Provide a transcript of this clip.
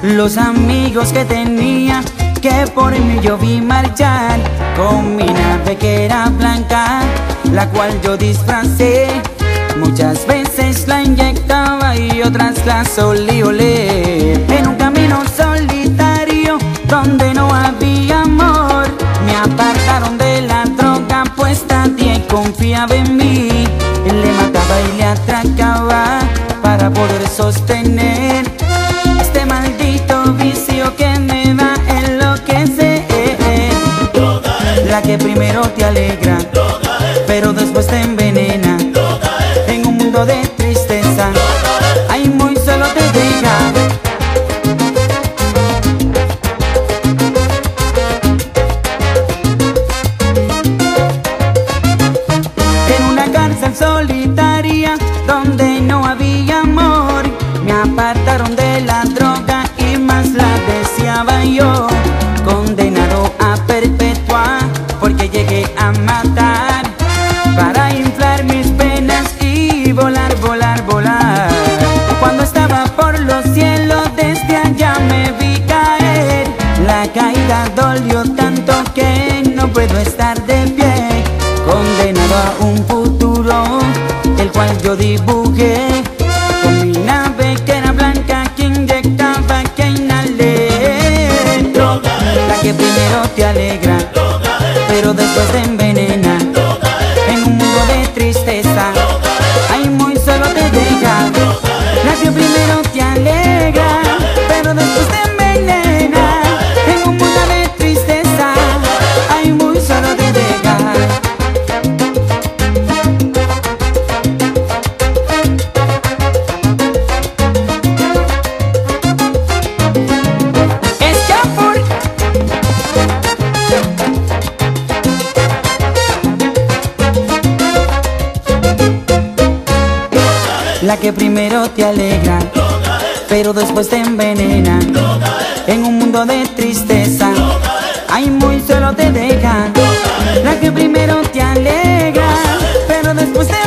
Los amigos que tenía, que por mí yo vi marchar, con mi nave que era blanca, la cual yo disfracé. Muchas veces la inyectaba y otras la solí oler. En un camino solitario donde no había amor, me apartaron de la droga, pues nadie confiaba en mí. Le mataba y le atracaba para poder sostener este maldito vicio que me va a enloquecer. La que primero te alegra, pero después te envenena. En un mundo de tristeza, ahí muy solo te deja. En una cárcel solitaria donde no había amor, me apartaron de la droga y más la deseaba yo. Condenado a perpetua porque llegué a matar, para inflar mis penas y volar, volar, volar. Cuando estaba por los cielos desde allá me vi caer. La caída dolió tanto que no puedo estar de pie. Condenado a un futuro, el cual yo dibujé, con mi nave que era blanca, que inyectaba, que inhalé. La que primero te alegra, pero después te envenena. En un mundo de tristeza, ahí muy solo te deja. La que primero te alegra, pero después te envenena. En un mundo de tristeza, ahí muy solo te deja. La que primero te alegra, pero después te envenena. En un mundo de tristeza, ahí muy solo te deja. La que primero te alegra, pero después te